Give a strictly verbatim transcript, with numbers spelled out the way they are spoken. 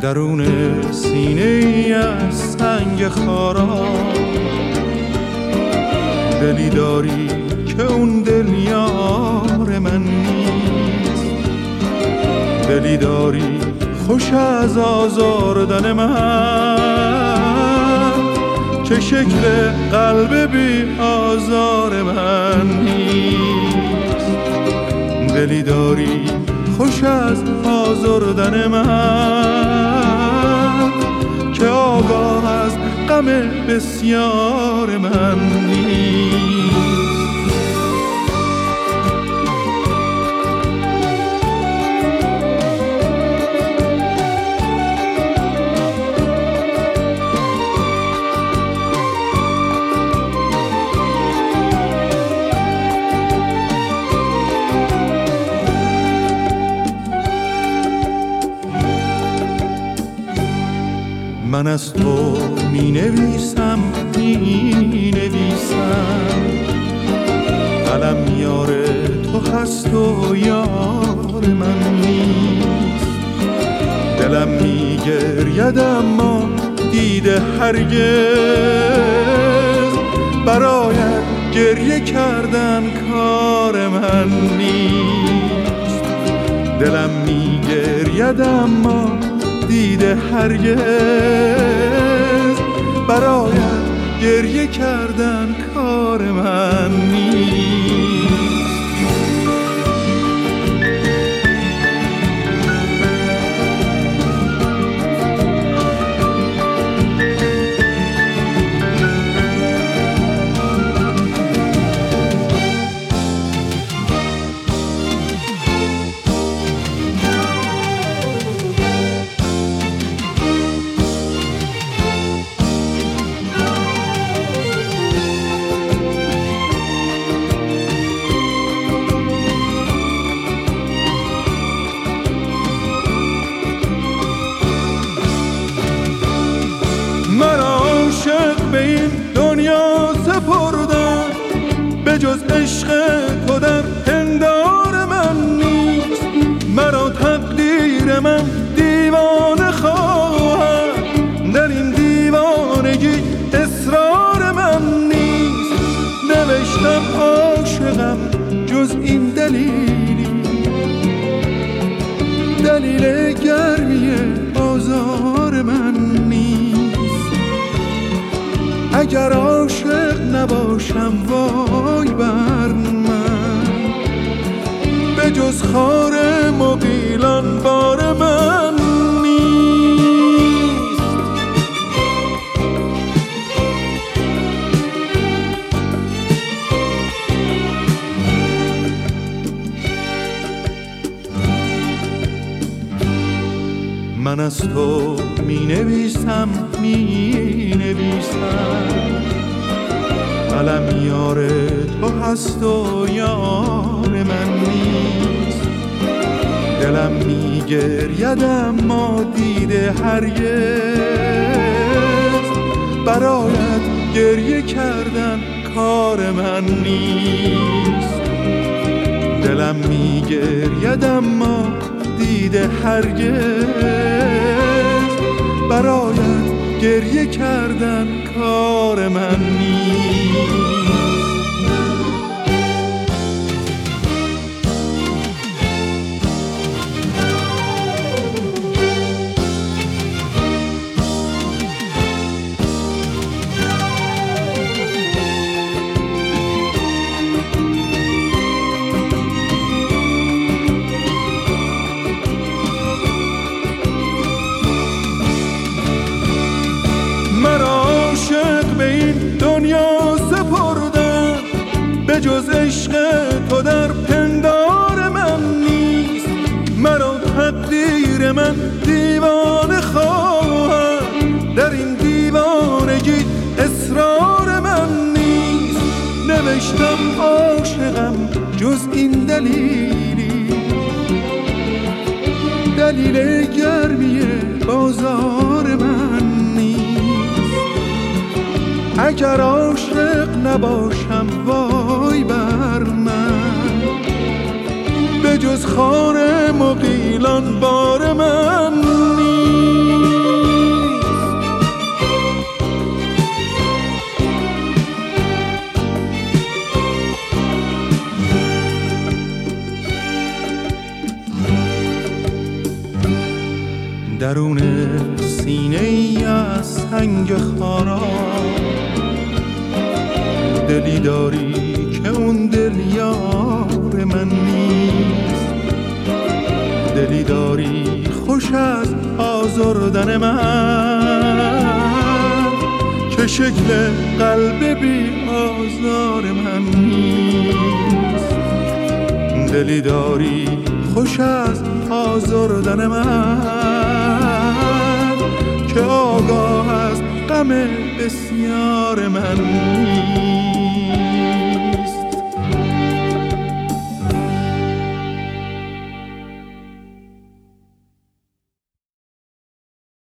درون سینه ای از سنگ خارا دلی داری که اون دل یار من نیست، دلی داری خوش از آزاردن من که شکل قلب بی آزار من نیست، دلی داری خوش از آزردن من که آگاه از غم بسیار من نیست. من از تو می نویسم می نویسم، قلم یار تو هست و یار من نیست، دلم می گرید اما دیده هرگز برایت گریه کردن کار من نیست، دلم می گرید اما دیده هرگز برایت گریه کردن کار من نیست. به این دنیا سپردم به جز عشق تو در پندار من نیست، مرا تقدیر من دیوانه خواهد، در این دیوانگی اصرار من نیست، نوشتم عاشقم جز این دلیلی، دلیل گرمی بازار من نیست، اگر عاشق نباشم وای بر من، به جز خار مغیلان بار من نیست. من از تو می نویسم می نویسم، قلم یار تو هست و یار من نیست، دلم می گرید اما دیده هرگز برایت گریه کردن کار من نیست، دلم می گرید اما دیده هرگز برایت گریه کردن کار من نیست. دنیا سپردم به جز عشق تو در پندار من نیست، مرا تقدیر من دیوانه خواهد، در این دیوانگی اصرار من نیست، نوشتم عاشقم جز این دلیلی، دلیل گرمی بازار من نیست، اگر عاشق نباشم وای بر من، به جز خار مغیلان بار من نیست. درون سینه ای از سنگ خارا دلی داری که اون دل یار من نیست، دلی داری خوش از آزردن من که شکل قلب بی آزار من نیست، دلی داری خوش از آزردن من که آگاه از غم بسیار من نیست.